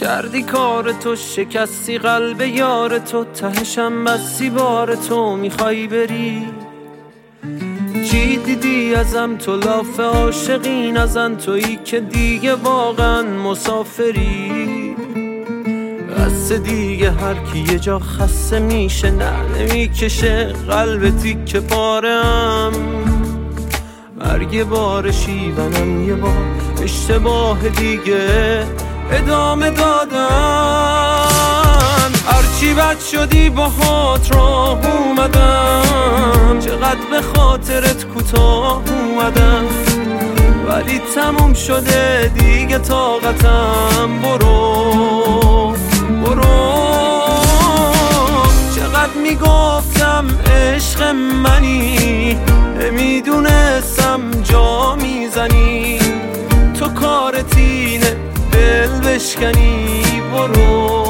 کردی کار تو، شکستی قلب یار تو، تهشم بسی بار تو میخوای بری. چی دیدی ازم تو، لاف عاشقی نزن، تویی که دیگه واقعا مسافری. بس دیگه هر کی یه جا خسته میشه، نه نمیکشه قلب تیکه پارم. مرگ بار شیونم یه بار اشتباه دیگه ادامه دادن. هرچی بد شدی باهات راه اومدم، چقدر به خاطرت کوتاه اومدم، ولی تموم شده دیگه طاقتم. برو برو. چقدر میگفتم عشق منی، نمیدونستم جا میزنی، تو کارت اینه دل بشکنی. برو.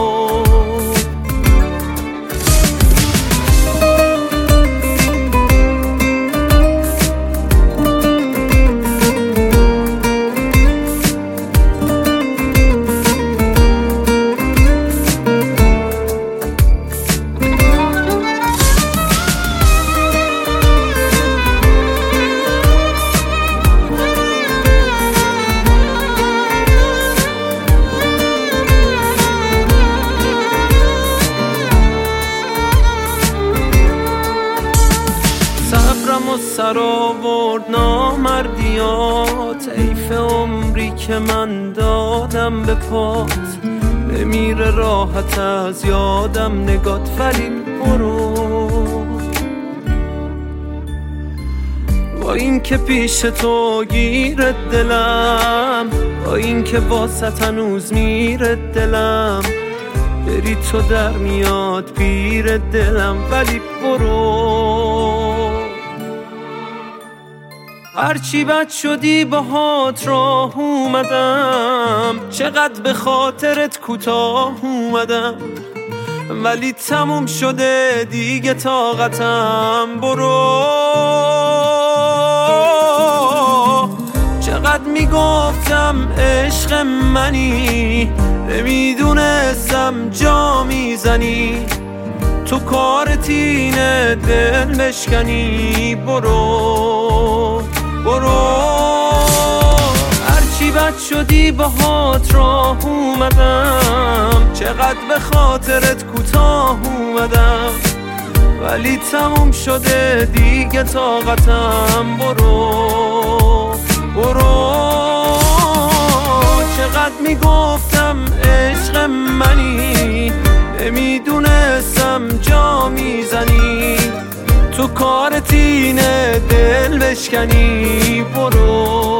و سر آورد نامردیات، حیف عمری که من دادم به پات. نمیره راحت از یادم نگات، ولی برو. با این که پیش تو گیرت دلم، با این که واسه هنوز میره دلم، بری تو در میاد پیر دلم، ولی برو. هرچی بد شدی باهات راه اومدم، چقدر به خاطرت کوتاه اومدم، ولی تموم شده دیگه طاقتم. برو. چقدر میگفتم عشق منی، نمیدونستم جا میزنی، تو کارت اینه دل بشکنی. برو برو. هرچی بد شدی باهات راه اومدم، چقدر به خاطرت کوتاه اومدم، ولی تموم شده دیگه طاقتم. برو برو. چقدر میگفتم عشق منی، نمیدونستم جا میزنی، تو کارت اینه دل بشکنی. برو.